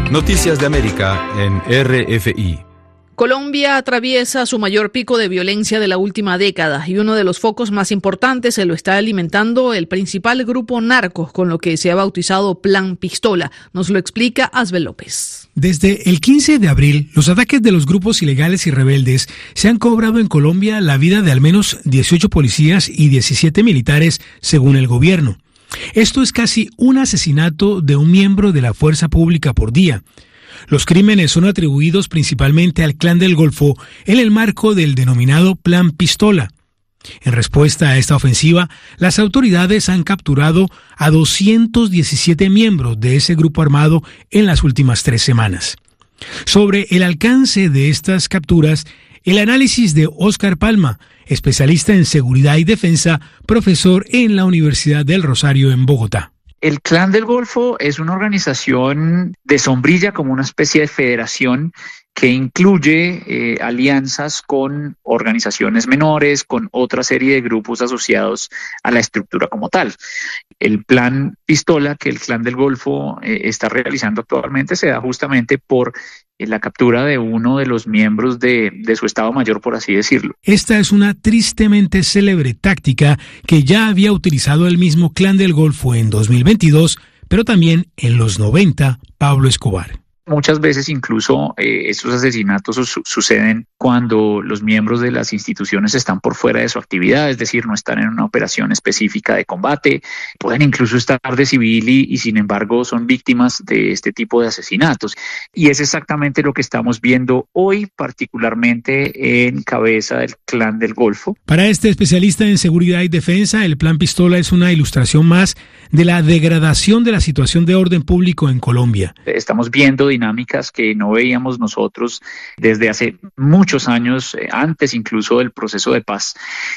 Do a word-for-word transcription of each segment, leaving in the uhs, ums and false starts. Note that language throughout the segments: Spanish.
Noticias de América en R F I. Colombia atraviesa su mayor pico de violencia de la última década y uno de los focos más importantes se lo está alimentando el principal grupo narco, con lo que se ha bautizado Plan Pistola. Nos lo explica Asbel López. Desde el quince de abril, los ataques de los grupos ilegales y rebeldes se han cobrado en Colombia la vida de al menos dieciocho policías y diecisiete militares, según el gobierno. Esto es casi un asesinato de un miembro de la fuerza pública por día. Los crímenes son atribuidos principalmente al Clan del Golfo en el marco del denominado Plan Pistola. En respuesta a esta ofensiva, las autoridades han capturado a doscientos diecisiete miembros de ese grupo armado en las últimas tres semanas. Sobre el alcance de estas capturas, el análisis de Óscar Palma, especialista en seguridad y defensa, profesor en la Universidad del Rosario en Bogotá. El Clan del Golfo es una organización de sombrilla, como una especie de federación que incluye eh, alianzas con organizaciones menores, con otra serie de grupos asociados a la estructura como tal. El plan Pistola que el Clan del Golfo eh, está realizando actualmente se da justamente por eh, la captura de uno de los miembros de, de su Estado Mayor, por así decirlo. Esta es una tristemente célebre táctica que ya había utilizado el mismo Clan del Golfo en dos mil veintidós, pero también en los noventa, Pablo Escobar. Muchas veces incluso eh, estos asesinatos su- suceden cuando los miembros de las instituciones están por fuera de su actividad, es decir, no están en una operación específica de combate, pueden incluso estar de civil y, y sin embargo son víctimas de este tipo de asesinatos. Y es exactamente lo que estamos viendo hoy, particularmente en cabeza del Clan del Golfo. Para este especialista en seguridad y defensa, el Plan Pistola es una ilustración más de la degradación de la situación de orden público en Colombia. Estamos viendo dinámicas que no veíamos nosotros desde hace muchos años, eh, antes incluso del proceso de paz,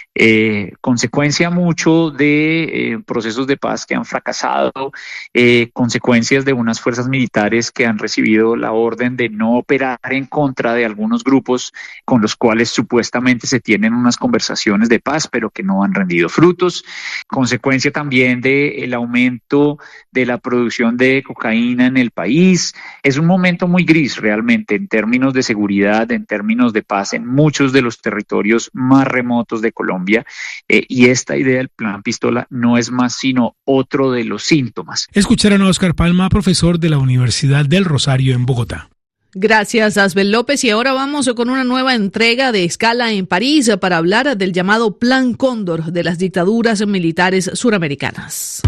eh, consecuencia mucho de eh, procesos de paz que han fracasado, eh, consecuencias de unas fuerzas militares que han recibido la orden de no operar en contra de algunos grupos con los cuales supuestamente se tienen unas conversaciones de paz, pero que no han rendido frutos, consecuencia también del aumento de la producción de cocaína en el país. Es un momento muy gris realmente en términos de seguridad, en términos de paz en muchos de los territorios más remotos de Colombia, eh, y esta idea del Plan Pistola no es más sino otro de los síntomas. Escucharon a Óscar Palma, profesor de la Universidad del Rosario en Bogotá. Gracias, Asbel López. Y ahora vamos con una nueva entrega de Escala en París para hablar del llamado Plan Cóndor de las dictaduras militares suramericanas.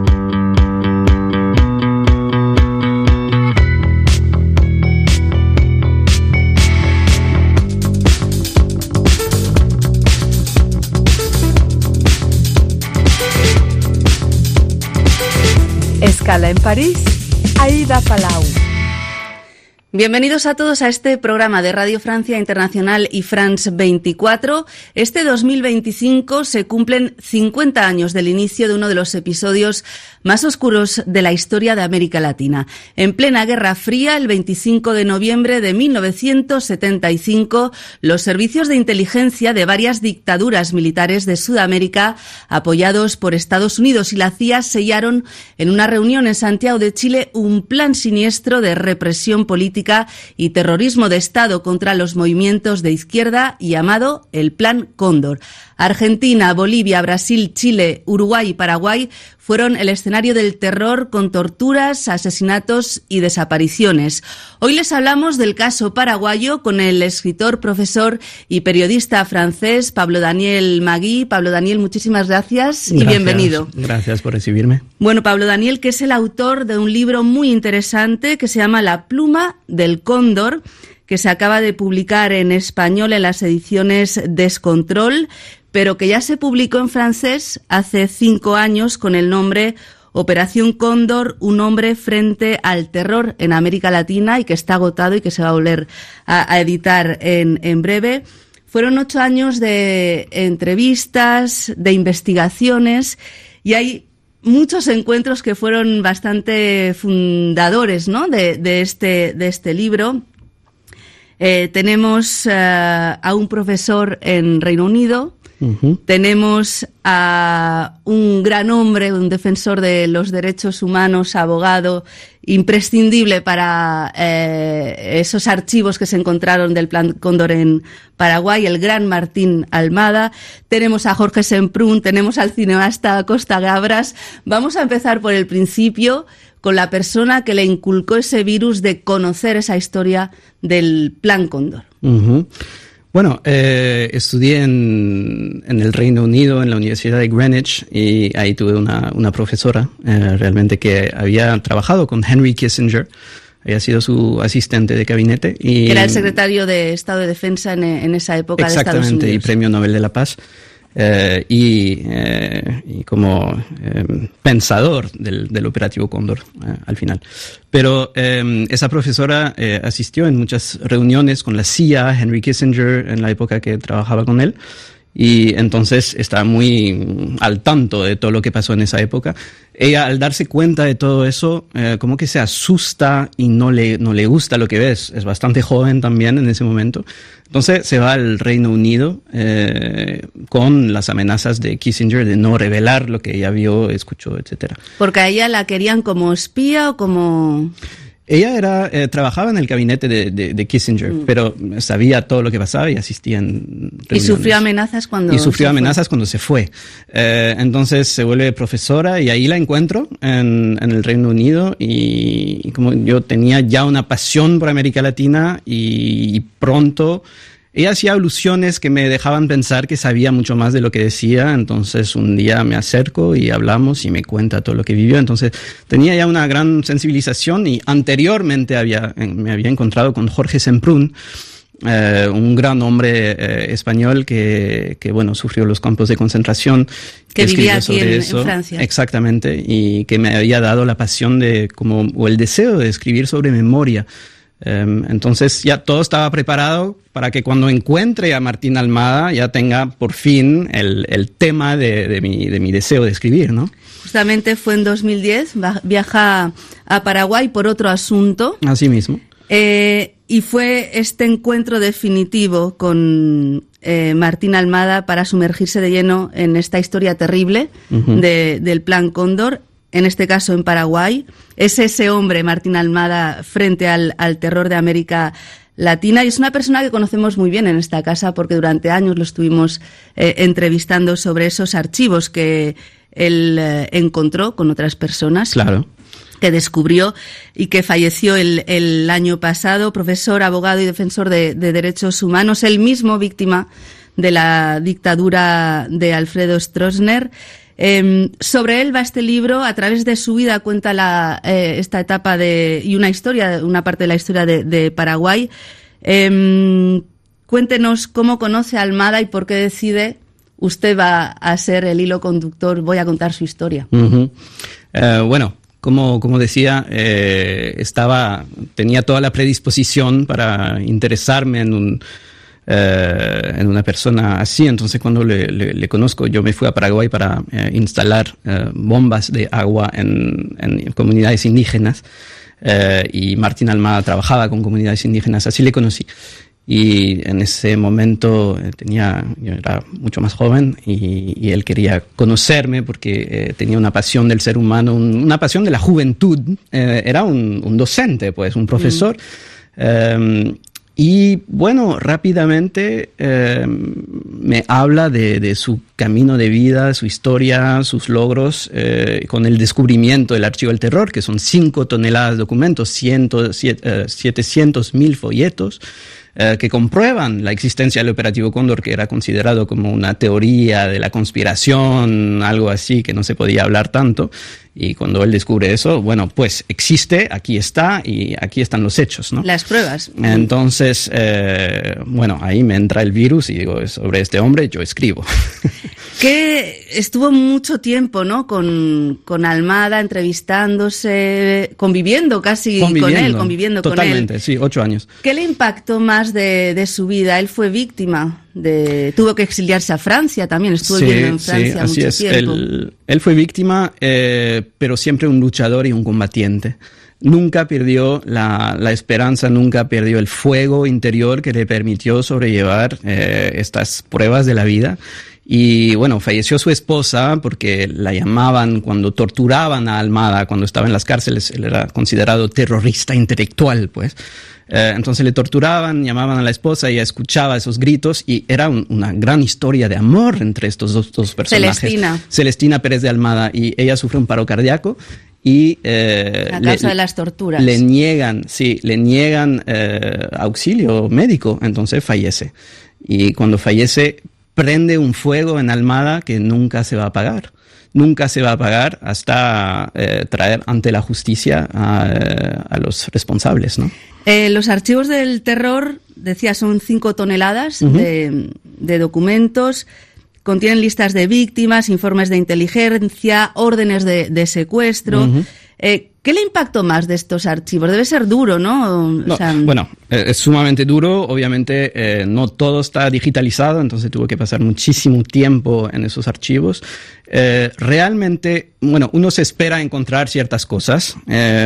Escala en París, Aida Palau. Bienvenidos a todos a este programa de Radio Francia Internacional y France veinticuatro. Este dos mil veinticinco se cumplen cincuenta años del inicio de uno de los episodios más oscuros de la historia de América Latina. En plena Guerra Fría, el veinticinco de noviembre de mil novecientos setenta y cinco, los servicios de inteligencia de varias dictaduras militares de Sudamérica, apoyados por Estados Unidos y la C I A, sellaron en una reunión en Santiago de Chile un plan siniestro de represión política y terrorismo de Estado contra los movimientos de izquierda llamado el Plan Cóndor. Argentina, Bolivia, Brasil, Chile, Uruguay y Paraguay fueron el escenario del terror con torturas, asesinatos y desapariciones. Hoy les hablamos del caso paraguayo con el escritor, profesor y periodista francés Pablo Daniel Magui. Pablo Daniel, muchísimas gracias, gracias y bienvenido. Gracias por recibirme. Bueno, Pablo Daniel, que es el autor de un libro muy interesante que se llama La pluma del cóndor, que se acaba de publicar en español en las ediciones Descontrol, pero que ya se publicó en francés hace cinco años con el nombre Operación Cóndor, un hombre frente al terror en América Latina, y que está agotado y que se va a volver a, a editar en, en breve. Fueron ocho años de entrevistas, de investigaciones, y hay muchos encuentros que fueron bastante fundadores, ¿no?, de, de, este, de este libro. Eh, tenemos uh, a un profesor en Reino Unido, Uh-huh. Tenemos a un gran hombre, un defensor de los derechos humanos, abogado, imprescindible para eh, esos archivos que se encontraron del Plan Cóndor en Paraguay, el gran Martín Almada. Tenemos a Jorge Semprún, tenemos al cineasta Costa Gabras. Vamos a empezar por el principio, con la persona que le inculcó ese virus de conocer esa historia del Plan Cóndor. Uh-huh. Bueno, eh, estudié en, en el Reino Unido, en la Universidad de Greenwich, y ahí tuve una, una profesora eh, realmente que había trabajado con Henry Kissinger, había sido su asistente de gabinete. Y, que era el secretario de Estado de Defensa en, en esa época de Estados Unidos. Exactamente, y Premio Nobel de la Paz. Eh, y, eh, y como eh, pensador del, del operativo Cóndor eh, al final. Pero eh, esa profesora eh, asistió en muchas reuniones con la C I A, Henry Kissinger, en la época que trabajaba con él, y entonces está muy al tanto de todo lo que pasó en esa época. Ella, al darse cuenta de todo eso, eh, como que se asusta y no le, no le gusta lo que ves. Es bastante joven también en ese momento. Entonces se va al Reino Unido eh, con las amenazas de Kissinger de no revelar lo que ella vio, escuchó, etcétera. ¿Porque a ella la querían como espía o como...? Ella era, eh, trabajaba en el gabinete de, de, de Kissinger, mm. pero sabía todo lo que pasaba y asistía en reuniones. Y sufrió amenazas cuando Y sufrió se amenazas fue. cuando se fue. Eh, entonces se vuelve profesora y ahí la encuentro en, en el Reino Unido, y, y como yo tenía ya una pasión por América Latina, y, y pronto ella hacía alusiones que me dejaban pensar que sabía mucho más de lo que decía. Entonces un día me acerco y hablamos y me cuenta todo lo que vivió. Entonces tenía ya una gran sensibilización, y anteriormente había, me había encontrado con Jorge Semprún, eh, un gran hombre eh, español que, que bueno, sufrió los campos de concentración. Que, que vivía aquí sobre en, eso. en Francia. Exactamente, y que me había dado la pasión de, como, o el deseo de escribir sobre memoria. Um, entonces ya todo estaba preparado para que cuando encuentre a Martín Almada ya tenga por fin el, el tema de, de, mi, de mi deseo de escribir, ¿no? Justamente fue en dos mil diez, viaja a Paraguay por otro asunto. Así mismo. Eh, y fue este encuentro definitivo con eh, Martín Almada para sumergirse de lleno en esta historia terrible uh-huh. de, del Plan Cóndor. En este caso en Paraguay, es ese hombre, Martín Almada, frente al, al terror de América Latina, y es una persona que conocemos muy bien en esta casa porque durante años lo estuvimos eh, entrevistando sobre esos archivos que él eh, encontró con otras personas. Claro. Que descubrió y que falleció el, el año pasado, profesor, abogado y defensor de, de derechos humanos, él mismo víctima de la dictadura de Alfredo Stroessner. Eh, sobre él va este libro. A través de su vida cuenta la, eh, esta etapa de, y una historia, una parte de la historia de, de Paraguay. Eh, cuéntenos cómo conoce a Almada y por qué decide usted va a ser el hilo conductor. Voy a contar su historia. Uh-huh. Uh, bueno, como, como decía, eh, estaba, tenía toda la predisposición para interesarme en un Uh, en una persona así. Entonces cuando le, le, le conozco, yo me fui a Paraguay para uh, instalar uh, bombas de agua en, en comunidades indígenas, uh, y Martín Almada trabajaba con comunidades indígenas, así le conocí. Y en ese momento eh, tenía, yo era mucho más joven, y, y él quería conocerme porque eh, tenía una pasión del ser humano, un, una pasión de la juventud. Eh, era un, un docente, pues, un profesor. Mm. Um, Y bueno, rápidamente eh, me habla de, de su camino de vida, su historia, sus logros, eh, con el descubrimiento del Archivo del Terror, que son cinco toneladas de documentos, setecientos mil folletos, eh, que comprueban la existencia del operativo Cóndor, que era considerado como una teoría de la conspiración, algo así, que no se podía hablar tanto. Y cuando él descubre eso, bueno, pues existe, aquí está, y aquí están los hechos, ¿no? Las pruebas. Entonces, eh, bueno, ahí me entra el virus y digo, sobre este hombre yo escribo. Que estuvo mucho tiempo, ¿no? Con, con Almada, entrevistándose, conviviendo casi conviviendo, con él, conviviendo totalmente, con él. Sí, ocho años. ¿Qué le impactó más de, de su vida? Él fue víctima de, tuvo que exiliarse a Francia también, estuvo sí, viviendo en Francia sí, así mucho es. tiempo. Él, él fue víctima, eh, pero siempre un luchador y un combatiente. Nunca perdió la, la esperanza, nunca perdió el fuego interior que le permitió sobrellevar eh, estas pruebas de la vida. Y bueno, falleció su esposa porque la llamaban cuando torturaban a Almada, cuando estaba en las cárceles. Él era considerado terrorista intelectual, pues. Eh, entonces le torturaban, llamaban a la esposa, ella escuchaba esos gritos y era un, una gran historia de amor entre estos dos, dos personajes. Celestina. Celestina Pérez de Almada, y ella sufre un paro cardíaco y eh, a causa le, de las torturas. Le niegan, sí, le niegan eh, auxilio médico, entonces fallece. Y cuando fallece, prende un fuego en Almada que nunca se va a apagar. Nunca se va a apagar hasta eh, traer ante la justicia a, a los responsables, ¿no? Eh, los archivos del terror, decía, son cinco toneladas uh-huh. de, de documentos. Contienen listas de víctimas, informes de inteligencia, órdenes de, de secuestro. Uh-huh. Eh, ¿Qué le impactó más de estos archivos? Debe ser duro, ¿no? no o sea, bueno, eh, es sumamente duro. Obviamente eh, no todo está digitalizado, entonces tuvo que pasar muchísimo tiempo en esos archivos. Eh, realmente, bueno, uno se espera encontrar ciertas cosas,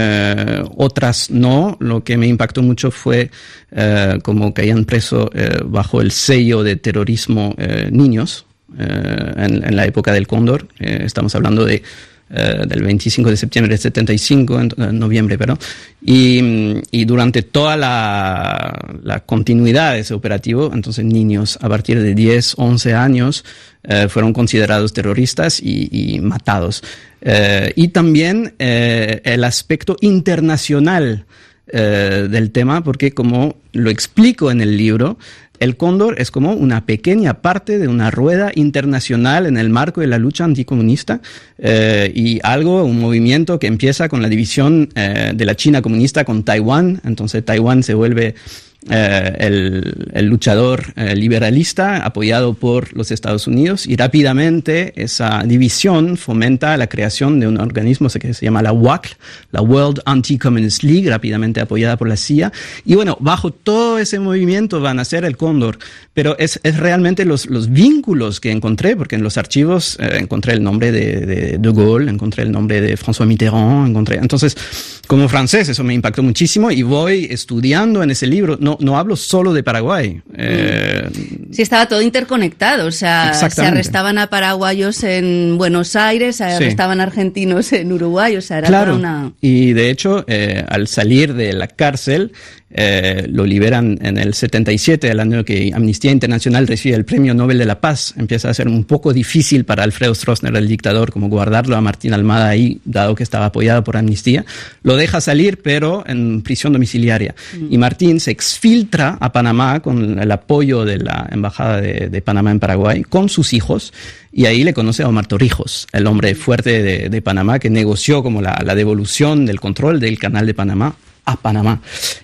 eh, otras no. Lo que me impactó mucho fue eh, como que hayan preso eh, bajo el sello de terrorismo eh, niños eh, en, en la época del Cóndor. Eh, estamos hablando de Uh, del veinticinco de septiembre del setenta y cinco, en uh, noviembre, perdón, y, y durante toda la, la continuidad de ese operativo, entonces niños a partir de diez, once años uh, fueron considerados terroristas y, y matados. Uh, y también uh, el aspecto internacional uh, del tema, porque como lo explico en el libro, el Cóndor es como una pequeña parte de una rueda internacional en el marco de la lucha anticomunista eh, y algo, un movimiento que empieza con la división eh, de la China comunista con Taiwán. Entonces Taiwán se vuelve eh, el, el luchador eh, liberalista apoyado por los Estados Unidos, y rápidamente esa división fomenta la creación de un organismo que se llama la W A C L, la World Anti-Communist League, rápidamente apoyada por la C I A. Y bueno, bajo todo ese movimiento van a ser el Cóndor, pero es, es realmente los, los vínculos que encontré, porque en los archivos eh, encontré el nombre de, de De Gaulle, encontré el nombre de François Mitterrand, encontré, entonces como francés eso me impactó muchísimo y voy estudiando en ese libro. No, no hablo solo de Paraguay. Eh, sí, estaba todo interconectado, o sea, se arrestaban a paraguayos en Buenos Aires, se arrestaban sí. a argentinos en Uruguay, o sea, era claro. toda una... Y de hecho, eh, al salir de la cárcel, Eh, lo liberan en el setenta y siete, el año que Amnistía Internacional recibe el Premio Nobel de la Paz. Empieza a ser un poco difícil para Alfredo Stroessner, el dictador, como guardarlo a Martín Almada ahí, dado que estaba apoyado por Amnistía. Lo deja salir, pero en prisión domiciliaria. Mm. Y Martín se exfiltra a Panamá con el apoyo de la Embajada de, de Panamá en Paraguay, con sus hijos, y ahí le conoce a Omar Torrijos, el hombre fuerte de, de Panamá, que negoció como la, la devolución del control del Canal de Panamá a Panamá.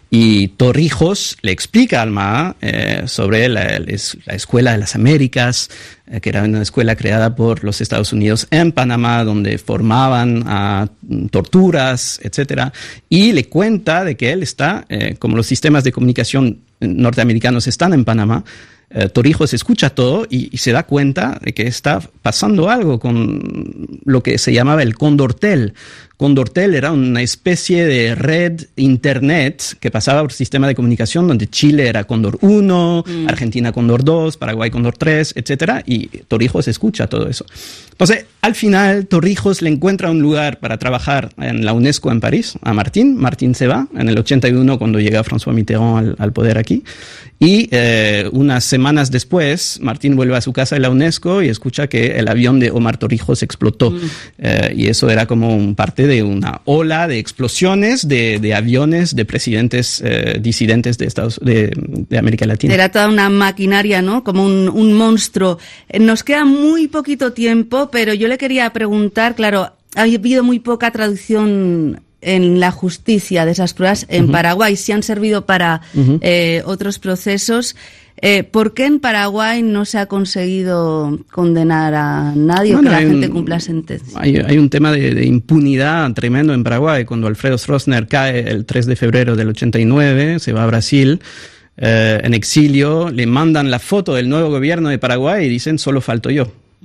Y Torrijos le explica a Almada eh, sobre la, la Escuela de las Américas, eh, que era una escuela creada por los Estados Unidos en Panamá, donde formaban a torturas, etcétera. Y le cuenta de que él está, eh, como los sistemas de comunicación norteamericanos están en Panamá, eh, Torrijos escucha todo y, y se da cuenta de que está pasando algo con lo que se llamaba el Condortel. Condortel era una especie de red internet que pasaba por sistema de comunicación donde Chile era Cóndor uno, mm. Argentina Cóndor dos, Paraguay Cóndor tres, etcétera, y Torrijos escucha todo eso. Entonces, al final, Torrijos le encuentra un lugar para trabajar en la UNESCO en París, a Martín. Martín se va en el ochenta y uno cuando llega François Mitterrand al, al poder aquí. Y eh, unas semanas después, Martín vuelve a su casa de la UNESCO y escucha que el avión de Omar Torrijos explotó. Mm. Eh, y eso era como un parte de una ola de explosiones de, de aviones de presidentes eh, disidentes de, Estados, de, de América Latina. Era toda una maquinaria, ¿no? Como un, un monstruo. Nos queda muy poquito tiempo, pero yo le quería preguntar, claro, ha habido muy poca traducción en la justicia de esas pruebas en uh-huh. Paraguay, sí han servido para uh-huh. eh, otros procesos. Eh, ¿Por qué en Paraguay no se ha conseguido condenar a nadie bueno, o que la gente un, cumpla sentencia? Hay, hay un tema de, de impunidad tremendo en Paraguay. Cuando Alfredo Stroessner cae el tres de febrero del ochenta y nueve, se va a Brasil, eh, en exilio, le mandan la foto del nuevo gobierno de Paraguay y dicen, solo falto yo. Mm.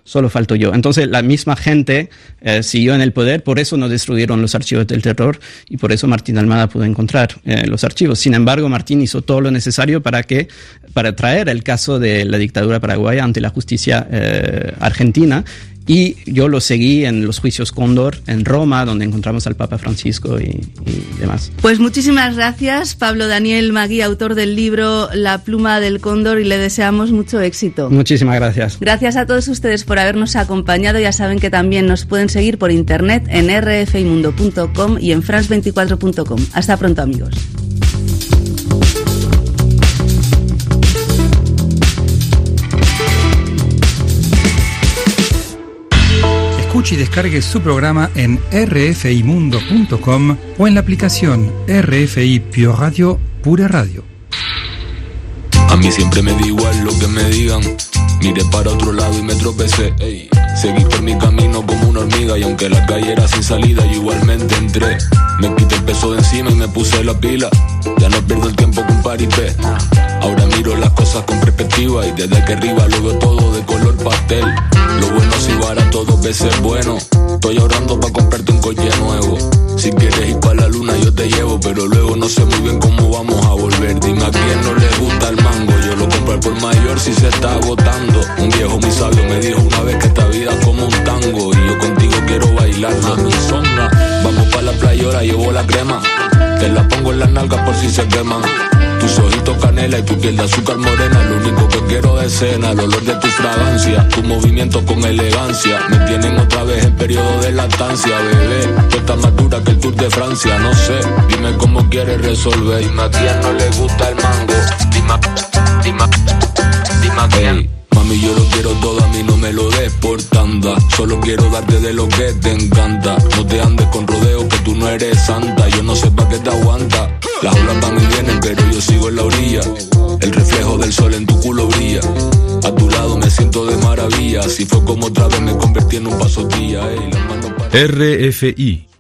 solo falto yo. Entonces la misma gente eh, siguió en el poder, por eso no destruyeron los archivos del terror y por eso Martín Almada pudo encontrar eh, los archivos. Sin embargo, Martín hizo todo lo necesario para que para traer el caso de la dictadura paraguaya ante la justicia eh, argentina. Y yo lo seguí en los juicios Cóndor en Roma, donde encontramos al Papa Francisco y, y demás. Pues muchísimas gracias, Pablo Daniel Magui, autor del libro La pluma del cóndor, y le deseamos mucho éxito. Muchísimas gracias. Gracias a todos ustedes por habernos acompañado. Ya saben que también nos pueden seguir por internet en r f i mundo punto com y en france veinticuatro punto com. Hasta pronto, amigos. Escuche y descargue su programa en r f i mundo punto com o en la aplicación R F I Pure Radio, Pura Radio. A mí siempre me da igual lo que me digan. Miré para otro lado y me tropecé. Ey. Seguí por mi camino como una hormiga y aunque la calle era sin salida, yo igualmente entré. Me quité el peso de encima y me puse la pila. Ya no pierdo el tiempo con paripé. Ahora miro las cosas con perspectiva y desde aquí arriba lo veo todo de color pastel. Lo bueno si barato dos veces bueno. Estoy ahorrando para comprarte un coche nuevo. Si quieres ir para la luna yo te llevo, pero luego no sé muy bien cómo vamos a volver. Dime a quién no le gusta el mango. Yo lo compré por mayor si se está agotando. Un viejo muy sabio me dijo una vez que esta vida es como un tango y yo contigo quiero bailarlo. Mi songa, vamos para la playa, ahora llevo la crema. Te la pongo en las nalgas por si se queman. Tus ojitos canela y tu piel de azúcar morena. Lo único que quiero de cena, el olor de tu fragancia. Tu movimiento con elegancia me tienen otra vez en periodo de lactancia, bebé. Tú estás más dura que el Tour de Francia, no sé. Dime cómo quieres resolver. Dime a quién no le gusta el mango. Dime, dime, dime a quién. Hey. Mami, yo lo quiero todo, a mí no me lo des por tanda. Solo quiero darte de lo que te encanta. No te andes con rodeos que tú no eres santa. Yo no sé pa' qué te aguanta. Las olas van y vienen, pero yo sigo en la orilla. El reflejo del sol en tu culo brilla. A tu lado me siento de maravilla. Así fue como otra vez me convertí en un pasotilla. Ey, las manos para... R F I